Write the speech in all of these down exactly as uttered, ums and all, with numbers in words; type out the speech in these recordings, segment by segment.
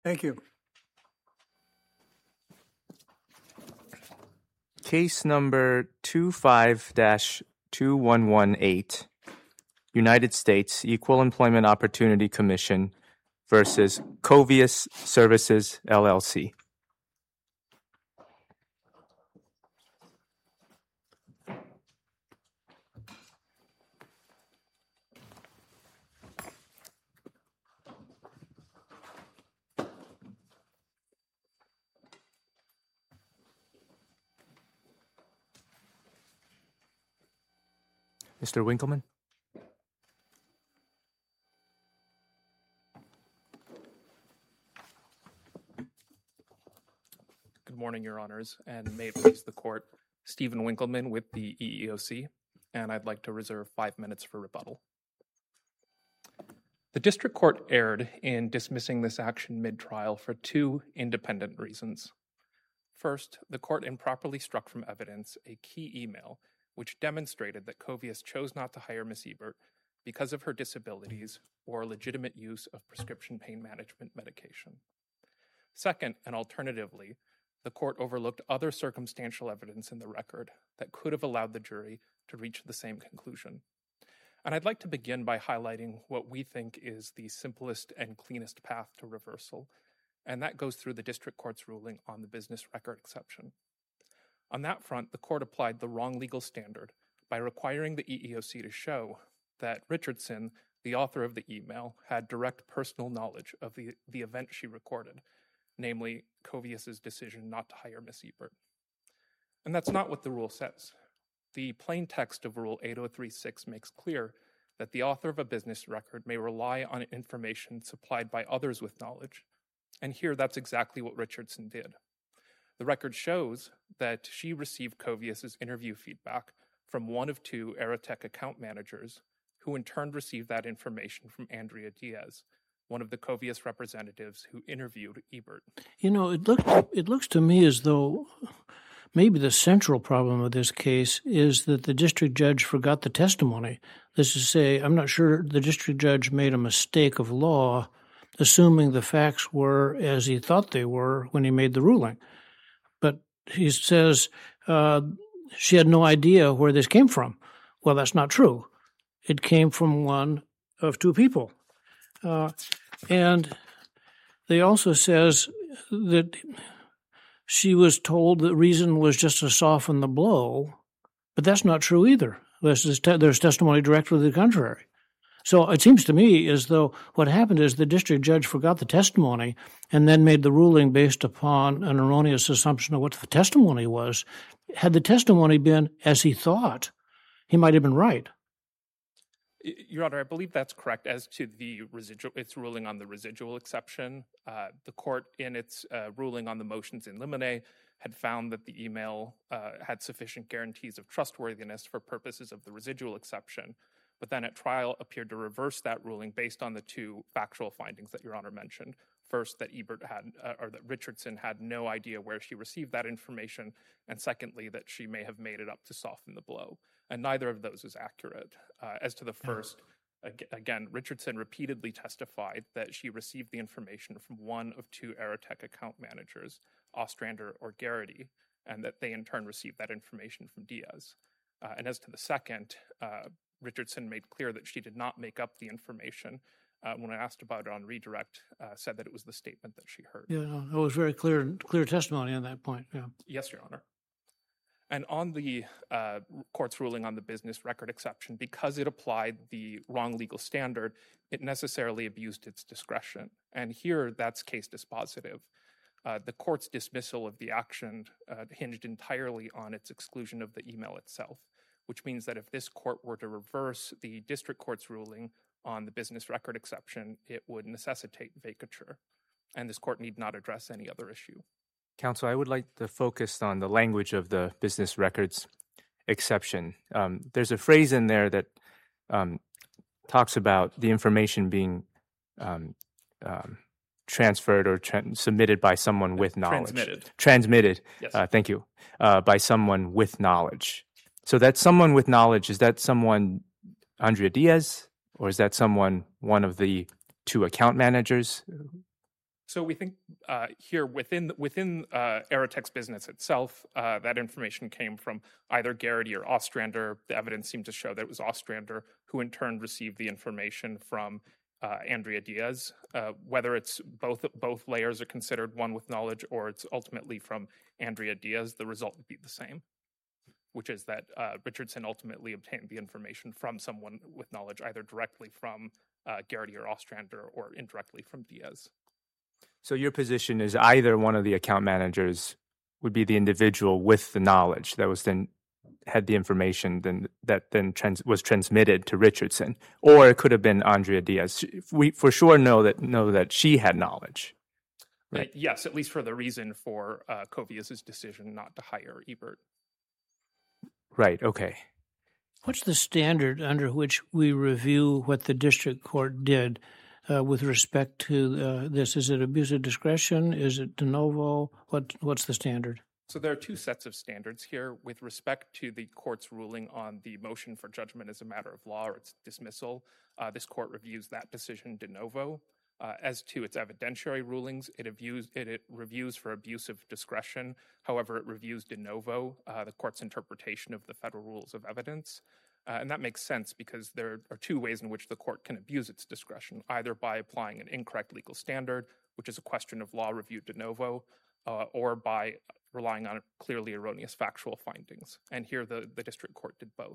Thank you. Case number two five dash two one one eight, United States Equal Employment Opportunity Commission versus Covius Services, L L C. Mister Winkleman? Good morning, Your Honors, and may it please the Court. Stephen Winkleman with the E E O C, and I'd like to reserve five minutes for rebuttal. The District Court erred in dismissing this action mid-trial for two independent reasons. First, the Court improperly struck from evidence a key email which demonstrated that Covius chose not to hire Miz Ebert because of her disabilities or legitimate use of prescription pain management medication. Second, and alternatively, the Court overlooked other circumstantial evidence in the record that could have allowed the jury to reach the same conclusion. And I'd like to begin by highlighting what we think is the simplest and cleanest path to reversal, and that goes through the District Court's ruling on the business record exception. On that front, the Court applied the wrong legal standard by requiring the E E O C to show that Richardson, the author of the email, had direct personal knowledge of the, the event she recorded, namely Covius's decision not to hire Miz Ebert. And that's not what the rule says. The plain text of Rule eight oh three six makes clear that the author of a business record may rely on information supplied by others with knowledge. And here, that's exactly what Richardson did. The record shows that she received Covius's interview feedback from one of two Aerotech account managers, who in turn received that information from Andrea Diaz, one of the Covius representatives who interviewed Ebert. You know, it looks it looks to me as though maybe the central problem of this case is that the district judge forgot the testimony. This is to say, I'm not sure the district judge made a mistake of law, assuming the facts were as he thought they were when he made the ruling. But he says uh, she had no idea where this came from. Well, that's not true. It came from one of two people. Uh, and they also says that she was told the reason was just to soften the blow, but that's not true either. There's, te- there's testimony directly to the contrary. So it seems to me as though what happened is the district judge forgot the testimony and then made the ruling based upon an erroneous assumption of what the testimony was. Had the testimony been as he thought, he might have been right. Your Honor, I believe that's correct as to the residual, its ruling on the residual exception. Uh, the court, in its uh, ruling on the motions in limine, had found that the email uh, had sufficient guarantees of trustworthiness for purposes of the residual exception, but then at trial appeared to reverse that ruling based on the two factual findings that Your Honor mentioned. First, that Ebert had, uh, or that Richardson had no idea where she received that information, and secondly, that she may have made it up to soften the blow. And neither of those is accurate. Uh, as to the first, ag- again, Richardson repeatedly testified that she received the information from one of two Aerotech account managers, Ostrander or Garrity, and that they in turn received that information from Diaz. Uh, and as to the second, uh, Richardson made clear that she did not make up the information. Uh, when I asked about it on redirect, uh, said that it was the statement that she heard. Yeah, no, it was very clear, clear testimony on that point. Yeah. Yes, Your Honor. And on the uh, court's ruling on the business record exception, because it applied the wrong legal standard, it necessarily abused its discretion. And here, that's case dispositive. Uh, the court's dismissal of the action uh, hinged entirely on its exclusion of the email itself, which means that if this court were to reverse the district court's ruling on the business record exception, it would necessitate vacature, and this court need not address any other issue. Counsel, I would like to focus on the language of the business records exception. Um, there's a phrase in there that um, talks about the information being um, um, transferred or tra- submitted by someone with knowledge. Transmitted. Transmitted. Yes. Uh, thank you. Uh, by someone with knowledge. So that someone with knowledge, is that someone Andrea Diaz, or is that someone, one of the two account managers? So we think uh, here within within uh, Aerotex business itself, uh, that information came from either Garrity or Ostrander. The evidence seemed to show that it was Ostrander who in turn received the information from uh, Andrea Diaz. Uh, whether it's both both layers are considered one with knowledge or it's ultimately from Andrea Diaz, the result would be the same, which is that uh, Richardson ultimately obtained the information from someone with knowledge, either directly from uh, Garrity or Ostrander or indirectly from Diaz. So your position is either one of the account managers would be the individual with the knowledge that was then had the information then that then trans, was transmitted to Richardson, or it could have been Andrea Diaz. We for sure know that know that she had knowledge. Right. Uh, yes, at least for the reason for uh, Covius's decision not to hire Ebert. Right. Okay. What's the standard under which we review what the district court did uh, with respect to uh, this? Is it abuse of discretion? Is it de novo? What What's the standard? So there are two sets of standards here with respect to the court's ruling on the motion for judgment as a matter of law or its dismissal. Uh, this court reviews that decision de novo. Uh, as to its evidentiary rulings, it reviews, it, it reviews for abuse of discretion. However, it reviews de novo uh, the court's interpretation of the federal rules of evidence. Uh, and that makes sense because there are two ways in which the court can abuse its discretion, either by applying an incorrect legal standard, which is a question of law review de novo, uh, or by relying on clearly erroneous factual findings. And here the, the district court did both.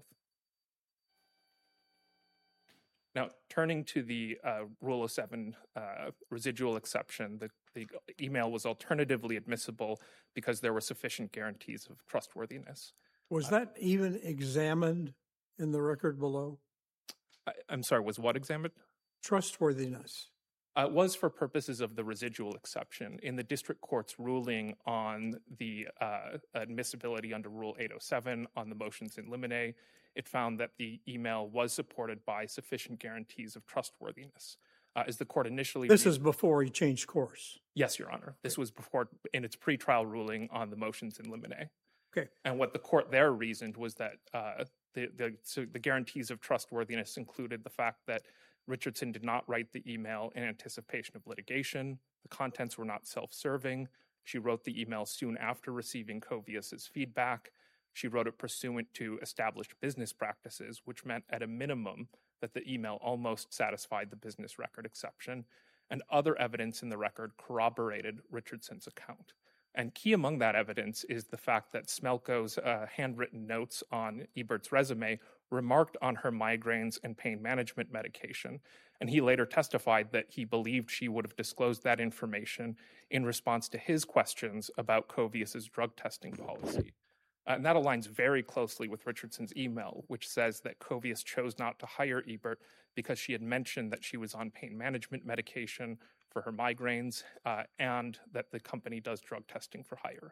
Now, turning to the uh, Rule oh seven uh, residual exception, the, the email was alternatively admissible because there were sufficient guarantees of trustworthiness. Was Uh, that even examined in the record below? I, I'm sorry, was what examined? Trustworthiness. Uh, it was for purposes of the residual exception. In the district court's ruling on the uh, admissibility under Rule eight oh seven on the motions in limine, it found that the email was supported by sufficient guarantees of trustworthiness. Uh, as the court initially— This re- is before he changed course. Yes, Your Honor. This was before, in its pretrial ruling on the motions in limine. Okay. And what the court there reasoned was that uh, the, the, so the guarantees of trustworthiness included the fact that Richardson did not write the email in anticipation of litigation. The contents were not self-serving. She wrote the email soon after receiving Covius's feedback. She wrote it pursuant to established business practices, which meant at a minimum that the email almost satisfied the business record exception, and other evidence in the record corroborated Richardson's account. And key among that evidence is the fact that Smelko's uh, handwritten notes on Ebert's resume remarked on her migraines and pain management medication. And he later testified that he believed she would have disclosed that information in response to his questions about Covius's drug testing policy. Uh, and that aligns very closely with Richardson's email, which says that Covius chose not to hire Ebert because she had mentioned that she was on pain management medication for her migraines uh, and that the company does drug testing for hire.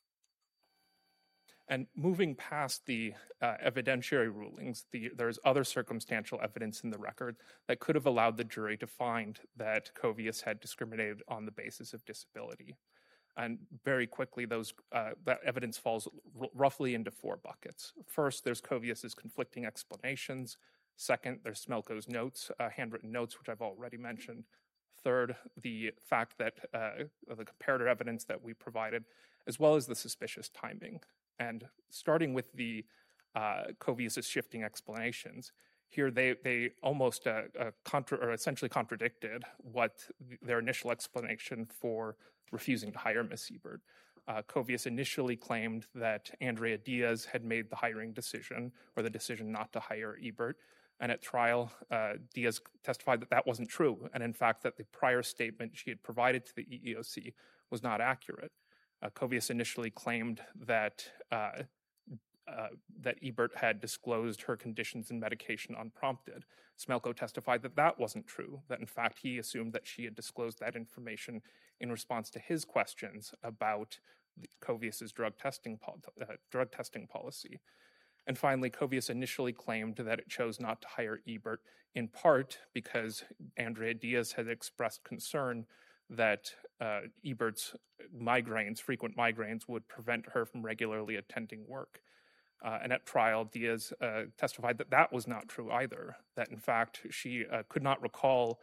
And moving past the uh, evidentiary rulings, the, there's other circumstantial evidence in the record that could have allowed the jury to find that Covius had discriminated on the basis of disability. And very quickly, those uh, that evidence falls r- roughly into four buckets. First, there's Covius's conflicting explanations. Second, there's Smelko's notes, uh, handwritten notes, which I've already mentioned. Third, the fact that uh, the comparator evidence that we provided, as well as the suspicious timing. And starting with the uh, Covius's shifting explanations, here they they almost uh, uh, contra- or essentially contradicted what their initial explanation for refusing to hire Miss Ebert. Uh, Covius initially claimed that Andrea Diaz had made the hiring decision, or the decision not to hire Ebert. And at trial, uh, Diaz testified that that wasn't true, and in fact that the prior statement she had provided to the E E O C was not accurate. Uh, Covius initially claimed that uh, uh, that Ebert had disclosed her conditions and medication unprompted. Smelko testified that that wasn't true, that in fact he assumed that she had disclosed that information in response to his questions about Covius's drug testing pol- uh, drug testing policy. And finally, Covius initially claimed that it chose not to hire Ebert in part because Andrea Diaz had expressed concern that uh, Ebert's migraines, frequent migraines, would prevent her from regularly attending work. Uh, and at trial, Diaz uh, testified that that was not true either, that in fact she uh, could not recall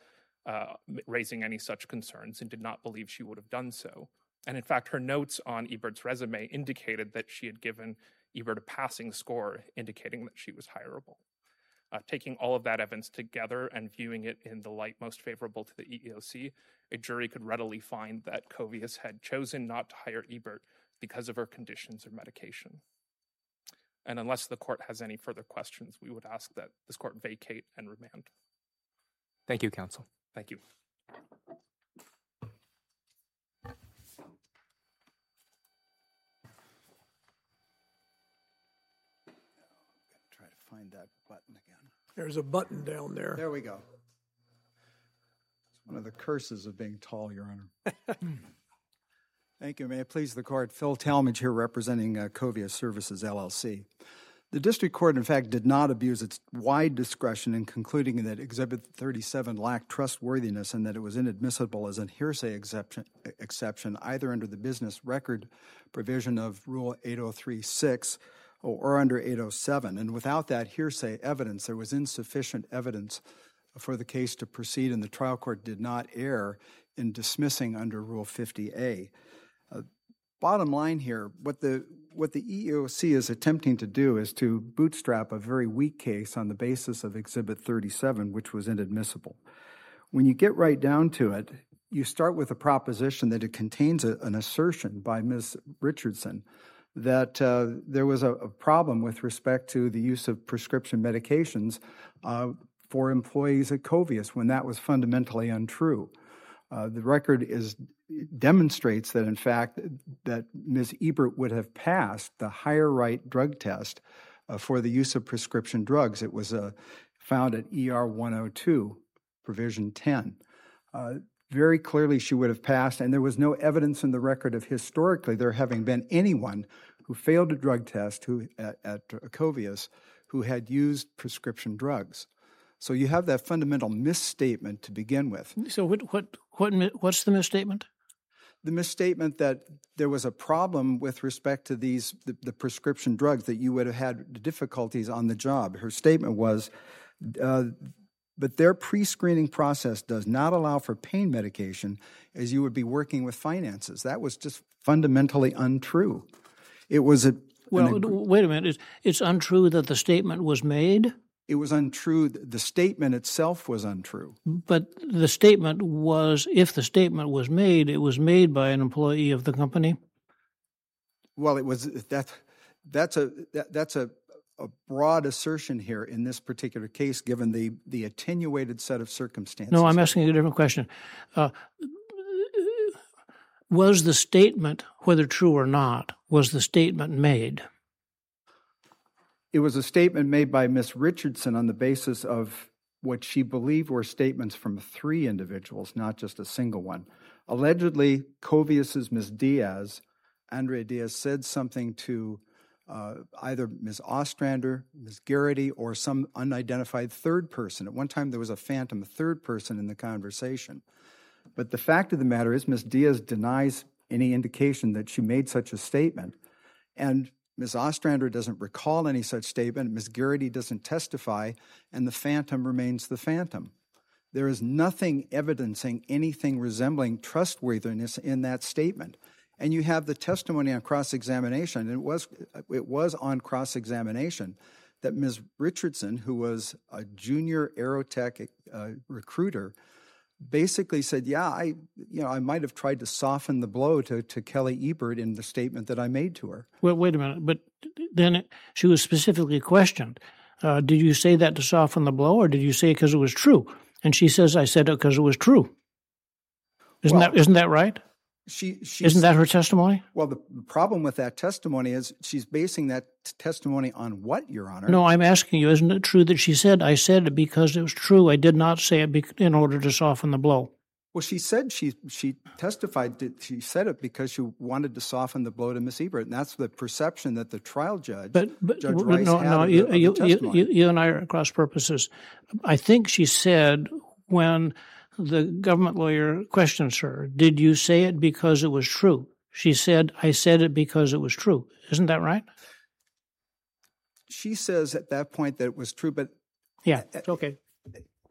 uh, raising any such concerns and did not believe she would have done so. And in fact, her notes on Ebert's resume indicated that she had given Ebert a passing score, indicating that she was hireable. Uh, taking all of that evidence together and viewing it in the light most favorable to the E E O C, a jury could readily find that Covius had chosen not to hire Ebert because of her conditions or medication. And unless the court has any further questions, we would ask that this court vacate and remand. Thank you, counsel. Thank you. Try to find that button again. There's a button down there. There we go. It's one of the curses of being tall, Your Honor. Thank you. May it please the court. Phil Talmadge here representing uh, Covius Services, L L C. The district court, in fact, did not abuse its wide discretion in concluding that Exhibit thirty-seven lacked trustworthiness and that it was inadmissible as a hearsay exception, exception either under the business record provision of Rule eight oh three six or under eight oh seven. And without that hearsay evidence, there was insufficient evidence for the case to proceed, and the trial court did not err in dismissing under Rule fifty A. Uh, bottom line here, what the what the E E O C is attempting to do is to bootstrap a very weak case on the basis of Exhibit thirty-seven, which was inadmissible. When you get right down to it, you start with a proposition that it contains a, an assertion by Miz Richardson that uh, there was a, a problem with respect to the use of prescription medications uh, for employees at Covius when that was fundamentally untrue. Uh, the record is demonstrates that, in fact, that Miz Ebert would have passed the higher right drug test uh, for the use of prescription drugs. It was uh, found at E R one oh two, provision ten. Uh, very clearly she would have passed, and there was no evidence in the record of historically there having been anyone who failed a drug test who at, at Covius who had used prescription drugs. So you have that fundamental misstatement to begin with. So what what what what's the misstatement? The misstatement that there was a problem with respect to these the, the prescription drugs, that you would have had difficulties on the job. Her statement was, uh, but their pre-screening process does not allow for pain medication as you would be working with finances. That was just fundamentally untrue. It was a well. An, wait a minute. It's, it's untrue that the statement was made. It was untrue. The statement itself was untrue. But the statement was, if the statement was made, it was made by an employee of the company? Well, it was that. That's a that, that's a, a broad assertion here in this particular case, given the the attenuated set of circumstances. No, I'm asking a different question. Uh, was the statement, whether true or not, was the statement made? It was a statement made by Miz Richardson on the basis of what she believed were statements from three individuals, not just a single one. Allegedly, Covius's Miz Diaz, Andrea Diaz, said something to uh, either Miz Ostrander, Miz Garrity, or some unidentified third person. At one time, there was a phantom third person in the conversation. But the fact of the matter is, Miz Diaz denies any indication that she made such a statement. And Miz Ostrander doesn't recall any such statement. Miz Garrity doesn't testify, and the phantom remains the phantom. There is nothing evidencing anything resembling trustworthiness in that statement. And you have the testimony on cross-examination, and it was it was on cross-examination that Miz Richardson, who was a junior Aerotech uh, recruiter, basically said, yeah, I you know, I might have tried to soften the blow to, to Kelly Ebert in the statement that I made to her. Well, wait a minute. But then it, she was specifically questioned. Uh, did you say that to soften the blow, or did you say it because it was true? And she says, I said it because it was true. Isn't well, that isn't that right? She, Isn't that her testimony? Well, the problem with that testimony is she's basing that t- testimony on what, Your Honor? No, I'm asking you, isn't it true that she said, I said it because it was true, I did not say it be- in order to soften the blow? Well, she said she she testified that she said it because she wanted to soften the blow to Miss Ebert, and that's the perception that the trial judge, but, but, Judge but Rice, no, had no, of you, the, you, of the testimony. you, you and I are at cross purposes. I think she said when the government lawyer questions her, did you say it because it was true? She said, I said it because it was true. Isn't that right? She says at that point that it was true, but yeah, okay.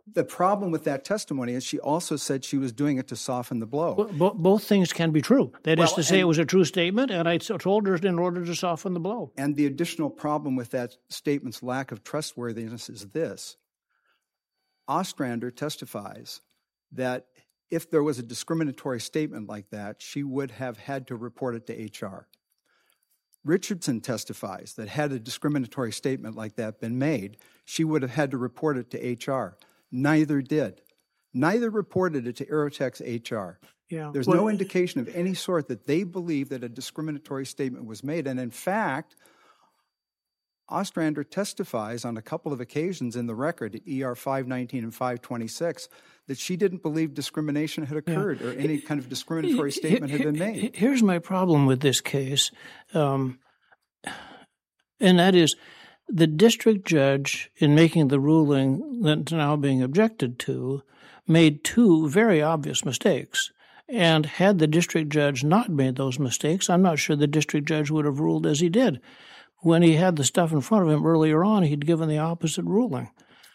the problem with that testimony is she also said she was doing it to soften the blow. Well, bo- both things can be true. That Well, is to say, and- it was a true statement, and I told her in order to soften the blow. And the additional problem with that statement's lack of trustworthiness is this. Ostrander testifies that if there was a discriminatory statement like that, she would have had to report it to H R. Richardson testifies that had a discriminatory statement like that been made, she would have had to report it to H R. Neither did. Neither reported it to Aerotech's H R. Yeah. There's Well, no indication of any sort that they believe that a discriminatory statement was made. And in fact, Ostrander testifies on a couple of occasions in the record at E R five nineteen and five twenty-six that she didn't believe discrimination had occurred or any kind of discriminatory statement had been made. Here's my problem with this case, um, and that is the district judge, in making the ruling that's now being objected to, made two very obvious mistakes. And had the district judge not made those mistakes, I'm not sure the district judge would have ruled as he did. When he had the stuff in front of him earlier on, he'd given the opposite ruling.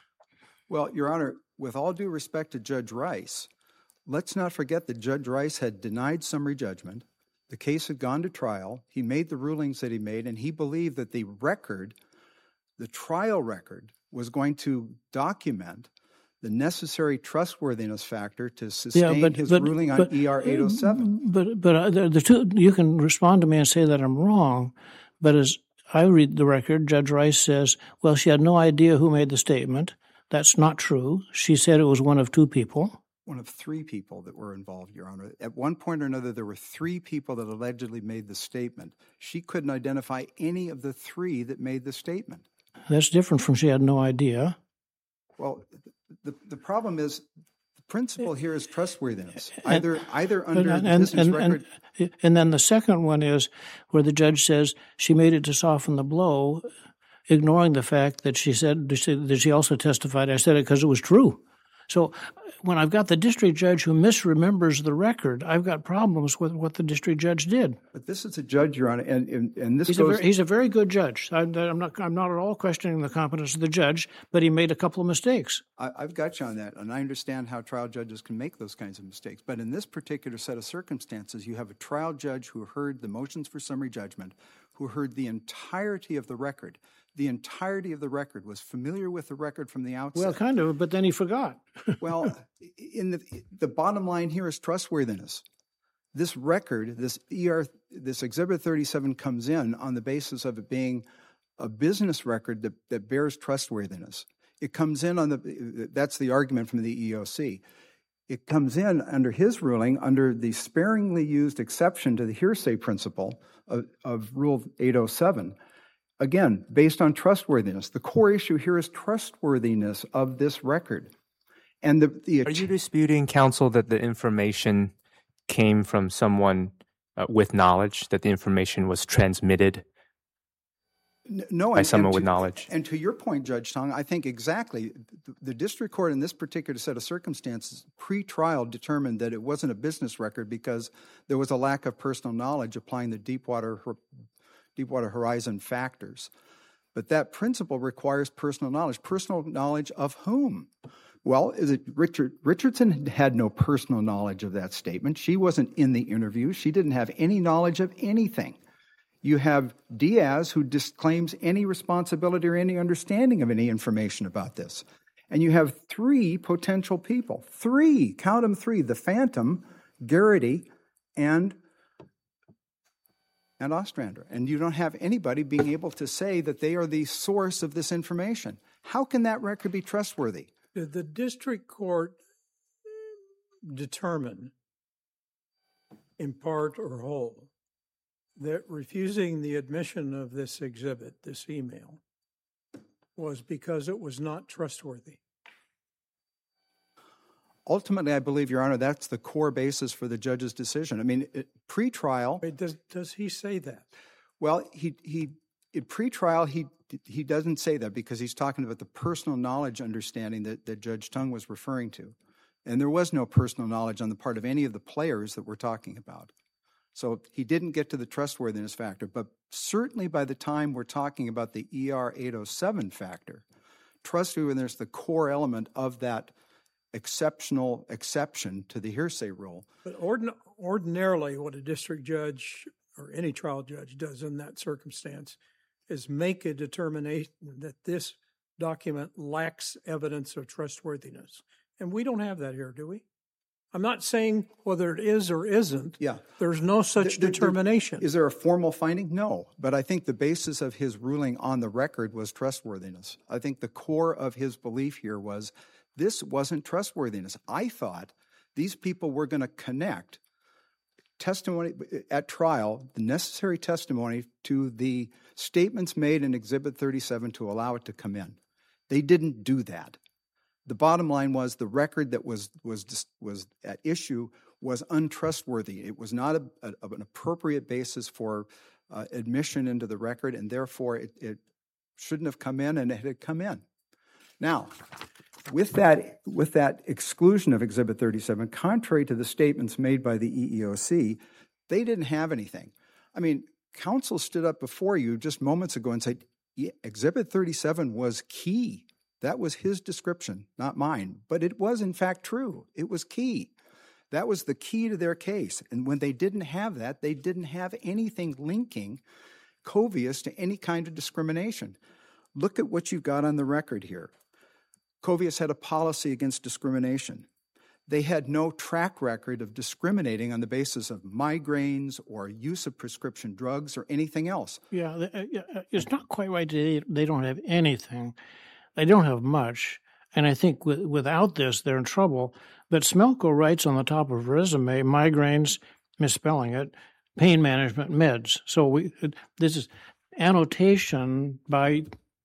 Well, Your Honor, with all due respect to Judge Rice, let's not forget that Judge Rice had denied summary judgment. The case had gone to trial. He made the rulings that he made, and he believed that the record, the trial record, was going to document the necessary trustworthiness factor to sustain Yeah, but- his but- ruling on but- E R eight oh seven. But but uh, the, the two, you can respond to me and say that I'm wrong, but as I read the record, Judge Rice says, well, she had no idea who made the statement. That's not true. She said it was one of two people. One of three people that were involved, Your Honor. At one point or another, there were three people that allegedly made the statement. She couldn't identify any of the three that made the statement. That's different from she had no idea. Well, the, the problem is the principle here is trustworthiness. Either either under and, the and, business and, record. and, and then the second one is where the judge says she made it to soften the blow, ignoring the fact that she said that she also testified, I said it because it was true. So when I've got the district judge who misremembers the record, I've got problems with what the district judge did. But this is a judge, Your Honor, and, and, and this He's, goes. a very, he's a very good judge. I, I'm not. I'm not at all questioning the competence of the judge, but he made a couple of mistakes. I, I've got you on that, and I understand how trial judges can make those kinds of mistakes. But in this particular set of circumstances, you have a trial judge who heard the motions for summary judgment, who heard the entirety of the record. The entirety of the record, was familiar with the record from the outset. Well, kind of, but then he forgot. Well, in the the bottom line here is trustworthiness. This record, this E R, this Exhibit thirty-seven comes in on the basis of it being a business record that, that bears trustworthiness. It comes in on the, that's the argument from the E E O C. It comes in under his ruling under the sparingly used exception to the hearsay principle of, of Rule eight oh seven. Again, based on trustworthiness. The core issue here is trustworthiness of this record. And the, the Are you disputing, counsel, that the information came from someone uh, with knowledge, that the information was transmitted no, by and, someone and with to, knowledge? And to your point, Judge Tong, I think exactly. The, the district court in this particular set of circumstances, pre-trial, determined that it wasn't a business record because there was a lack of personal knowledge applying the Deepwater Deepwater Horizon factors. But that principle requires personal knowledge. Personal knowledge of whom? Well, is it Richard Richardson had no personal knowledge of that statement. She wasn't in the interview. She didn't have any knowledge of anything. You have Diaz, who disclaims any responsibility or any understanding of any information about this. And you have three potential people. Three, count them three, the Phantom, Garrity, and and Ostrander. And you don't have anybody being able to say that they are the source of this information. How can that record be trustworthy? Did the district court determine, in part or whole, that refusing the admission of this exhibit, this email, was because it was not trustworthy? Ultimately, I believe, Your Honor, that's the core basis for the judge's decision. I mean, it, pre-trial... Wait, does, does he say that? Well, he he in pre-trial, he he doesn't say that because he's talking about the personal knowledge understanding that, that Judge Tung was referring to. And there was no personal knowledge on the part of any of the players that we're talking about. So he didn't get to the trustworthiness factor. But certainly by the time we're talking about the E R eight oh seven factor, trustworthiness, the core element of that exceptional exception to the hearsay rule. But ordin- ordinarily, what a district judge or any trial judge does in that circumstance is make a determination that this document lacks evidence of trustworthiness. And we don't have that here, do we? I'm not saying whether it is or isn't. Yeah. There's no such There- there- determination. Is there a formal finding? No. But I think the basis of his ruling on the record was trustworthiness. I think the core of his belief here was this wasn't trustworthiness. I thought these people were going to connect testimony at trial, the necessary testimony, to the statements made in Exhibit thirty-seven to allow it to come in. They didn't do that. The bottom line was the record that was was was at issue was untrustworthy. It was not a, a, an appropriate basis for uh, admission into the record, and therefore it, it shouldn't have come in, and it had come in. Now, with that with that exclusion of Exhibit thirty-seven, contrary to the statements made by the E E O C, they didn't have anything. I mean, counsel stood up before you just moments ago and said, yeah, Exhibit thirty-seven was key. That was his description, not mine. But it was, in fact, true. It was key. That was the key to their case. And when they didn't have that, they didn't have anything linking Covius to any kind of discrimination. Look at what you've got on the record here. Covius had a policy against discrimination. They had no track record of discriminating on the basis of migraines or use of prescription drugs or anything else. Yeah, it's not quite right. They, they don't have anything. They don't have much, and I think with, without this, they're in trouble. But Smelko writes on the top of her resume, migraines, misspelling it, pain management meds. So we this is annotation by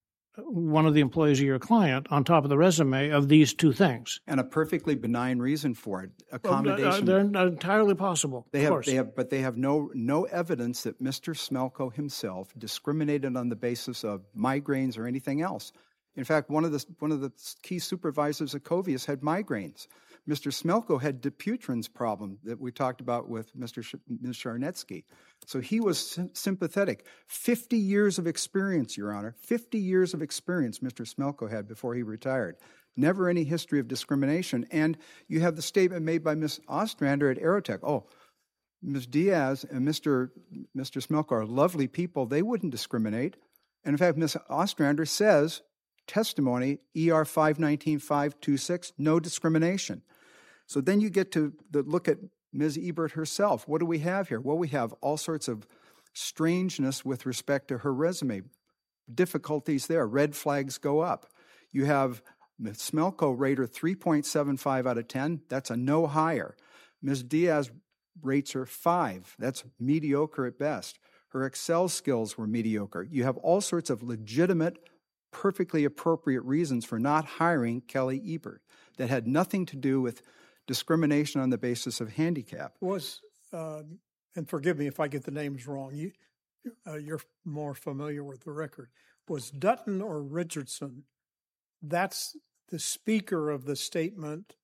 one of the employees of your client on top of the resume of these two things. And a perfectly benign reason for it, accommodation. Well, uh, they're not entirely possible, They of have, course. they have, but they have no no evidence that Mister Smelko himself discriminated on the basis of migraines or anything else. In fact, one of the one of the key supervisors at Covius had migraines. Mister Smelko had Dupuytren's problem that we talked about with Mister Sh- Miz Charnetsky. So he was sim- sympathetic. Fifty years of experience, Your Honor. Fifty years of experience Mister Smelko had before he retired. Never any history of discrimination. And you have the statement made by Miz Ostrander at Aerotech. Oh, Miz Diaz and Mister Mister Smelko are lovely people. They wouldn't discriminate. And in fact, Miz Ostrander says, testimony, E R five nineteen five twenty-six, no discrimination. So then you get to the look at Miz Ebert herself. What do we have here? Well, we have all sorts of strangeness with respect to her resume. Difficulties there. Red flags go up. You have Miz Smelko rate her three point seven five out of ten. That's a no higher. Miz Diaz rates her five. That's mediocre at best. Her Excel skills were mediocre. You have all sorts of legitimate, perfectly appropriate reasons for not hiring Kelly Ebert that had nothing to do with discrimination on the basis of handicap. Was, uh, and forgive me if I get the names wrong, you, uh, you're more familiar with the record. Was Dutton or Richardson, that's the speaker of the statement,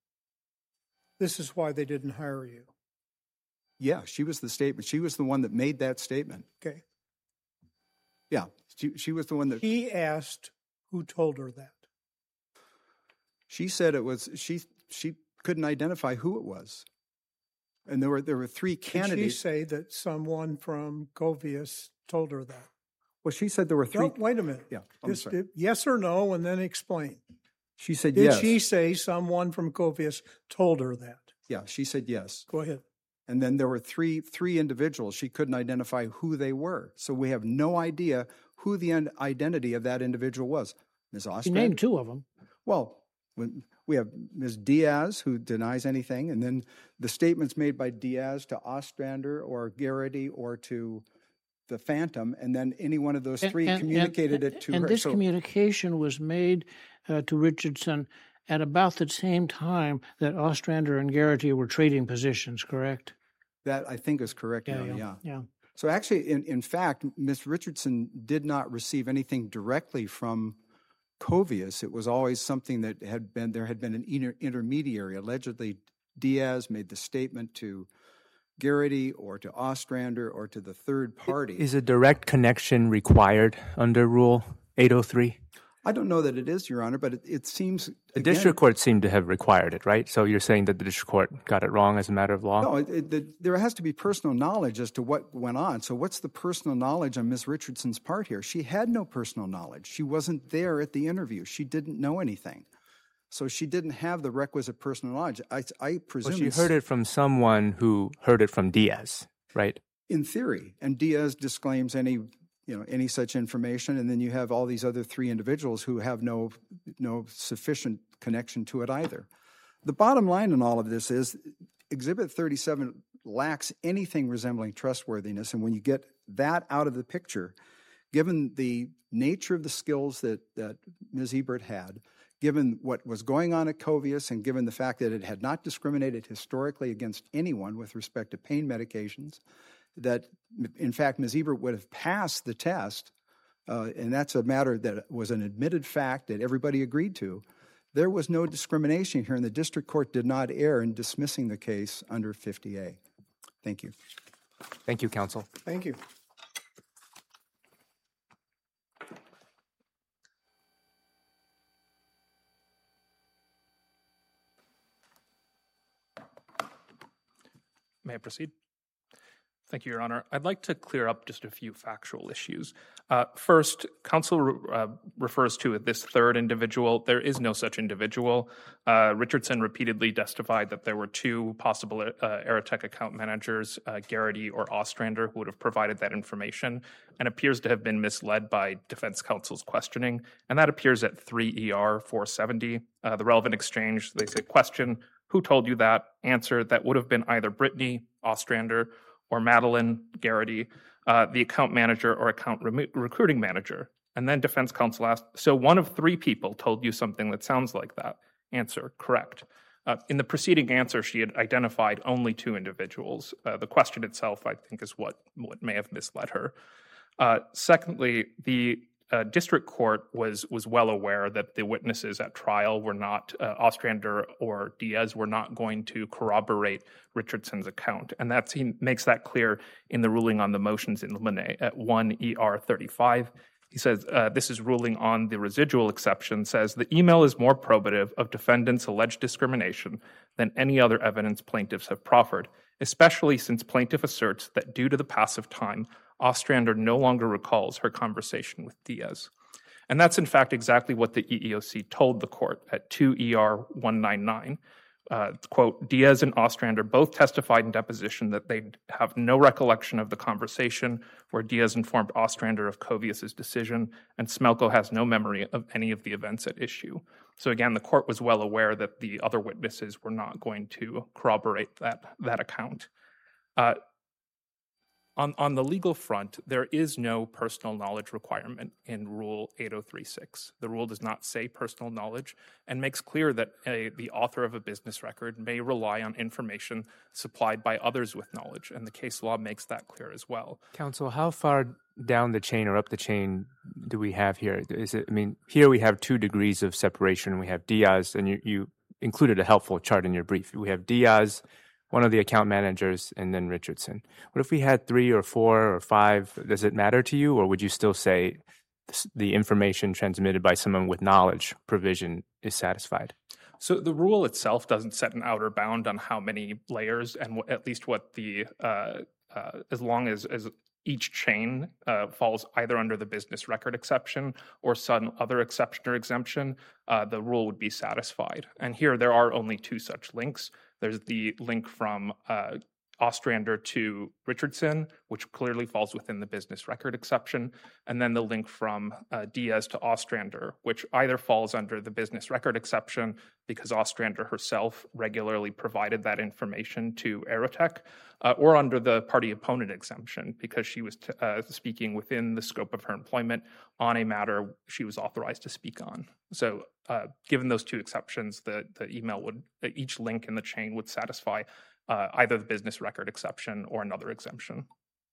this is why they didn't hire you? Yeah, she was the statement. She was the one that made that statement. Okay. Yeah, she, she was the one that... He asked who told her that. She said it was, she she couldn't identify who it was. And there were there were three candidates. Did she say that someone from Covius told her that? Well, she said there were three. No, wait a minute. Yeah, I'm Just, sorry. yes or no, and then explain. She said Did yes. she say someone from Covius told her that? Yeah, she said yes. Go ahead. And then there were three three individuals. She couldn't identify who they were. So we have no idea who the en- identity of that individual was. Miz You Ostrander? named two of them. Well, when we have Miz Diaz, who denies anything, and then the statements made by Diaz to Ostrander or Garrity or to the Phantom, and then any one of those three And- and- communicated and, it to and her. this So- communication was made uh, to Richardson at about the same time that Ostrander and Garrity were trading positions, correct? That, I think, is correct. Your Honor, yeah. yeah. So actually, in, in fact, Miz Richardson did not receive anything directly from Covius. It was always something that had been, there had been an inter- intermediary. Allegedly, Diaz made the statement to Garrity or to Ostrander or to the third party. Is a direct connection required under Rule eight oh three? I don't know that it is, Your Honor, but it, it seems The again, district court seemed to have required it, right? So you're saying that the district court got it wrong as a matter of law? No, it, it, the, there has to be personal knowledge as to what went on. So what's the personal knowledge on Miz Richardson's part here? She had no personal knowledge. She wasn't there at the interview. She didn't know anything. So she didn't have the requisite personal knowledge. I, I presume Well, she it's- heard it from someone who heard it from Diaz, right? in theory, and Diaz disclaims any you know any such information, and then you have all these other three individuals who have no no sufficient connection to it either. The bottom line in all of this is Exhibit thirty-seven lacks anything resembling trustworthiness, and when you get that out of the picture, given the nature of the skills that that Miz Ebert had, given what was going on at Covius, and given the fact that it had not discriminated historically against anyone with respect to pain medications, that, in fact, Miz Ebert would have passed the test, uh, and that's a matter that was an admitted fact that everybody agreed to. There was no discrimination here, and the district court did not err in dismissing the case under fifty A. Thank you. Thank you, counsel. Thank you. May I proceed? Thank you, Your Honor. I'd like to clear up just a few factual issues. Uh, first, counsel uh, refers to this third individual. There is no such individual. Uh, Richardson repeatedly testified that there were two possible uh, Aerotech account managers, uh, Garrity or Ostrander, who would have provided that information, and appears to have been misled by defense counsel's questioning. And that appears at three E R four seventy. Uh, the relevant exchange, they say, question, who told you that? Answer, that would have been either Brittany, Ostrander, or Madeline Garrity, uh, the account manager or account re- recruiting manager. And then defense counsel asked, so one of three people told you something that sounds like that? Answer, correct. Uh, in the preceding answer, she had identified only two individuals. Uh, the question itself, I think, is what, what may have misled her. Uh, secondly, the uh, district court was was well aware that the witnesses at trial were not, uh, Ostrander or Diaz were not going to corroborate Richardson's account. And that's, he makes that clear in the ruling on the motions in limine at one E R thirty-five. He says, uh, this is ruling on the residual exception, says the email is more probative of defendants' alleged discrimination than any other evidence plaintiffs have proffered, especially since plaintiff asserts that due to the pass of time, Ostrander no longer recalls her conversation with Diaz. And that's in fact exactly what the E E O C told the court at two E R one ninety-nine. Uh, quote, Diaz and Ostrander both testified in deposition that they have no recollection of the conversation where Diaz informed Ostrander of Covius's decision, and Smelko has no memory of any of the events at issue. So again, the court was well aware that the other witnesses were not going to corroborate that, that account. Uh, On, on the legal front, there is no personal knowledge requirement in Rule eight oh three six. The rule does not say personal knowledge and makes clear that a, the author of a business record may rely on information supplied by others with knowledge, and the case law makes that clear as well. Counsel, how far down the chain or up the chain do we have here? Is it? I mean, here we have two degrees of separation. We have Diaz, and you, you included a helpful chart in your brief. We have Diaz, one of the account managers, and then Richardson. What if we had three or four or five? Does it matter to you, or would you still say the information transmitted by someone with knowledge provision is satisfied? So the rule itself doesn't set an outer bound on how many layers, and w- at least what the, uh, uh, as long as, as each chain uh, falls either under the business record exception or some other exception or exemption, uh, the rule would be satisfied. And here there are only two such links. There's the link from uh, Ostrander to Richardson, which clearly falls within the business record exception, and then the link from uh, Diaz to Ostrander, which either falls under the business record exception because Ostrander herself regularly provided that information to Aerotech, uh, or under the party opponent exemption because she was t- uh, speaking within the scope of her employment on a matter she was authorized to speak on. So uh, given those two exceptions, the, the email would, each link in the chain would satisfy Uh, either the business record exception or another exemption.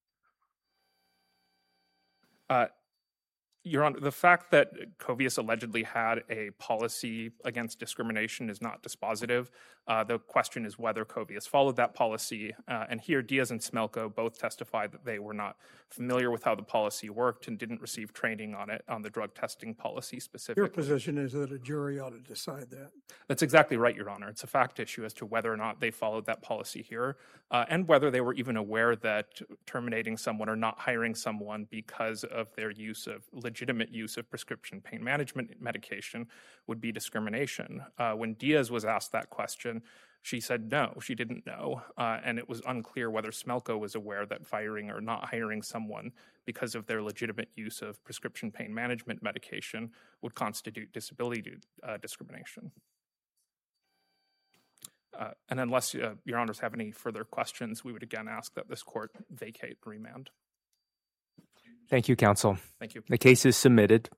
Uh, Your Honor, the fact that Covius allegedly had a policy against discrimination is not dispositive. Uh, the question is whether Covius followed that policy. Uh, and here, Diaz and Smelko both testified that they were not familiar with how the policy worked and didn't receive training on it, on the drug testing policy specifically. Your position is that a jury ought to decide that. That's exactly right, Your Honor. It's a fact issue as to whether or not they followed that policy here, uh, and whether they were even aware that terminating someone or not hiring someone because of their use of legitimate use of prescription pain management medication would be discrimination. Uh, when Diaz was asked that question, she said no, she didn't know, uh, and it was unclear whether Smelko was aware that firing or not hiring someone because of their legitimate use of prescription pain management medication would constitute disability uh, discrimination. Uh, and unless uh, Your Honors have any further questions, we would again ask that this court vacate and remand. Thank you, counsel. Thank you. The case is submitted.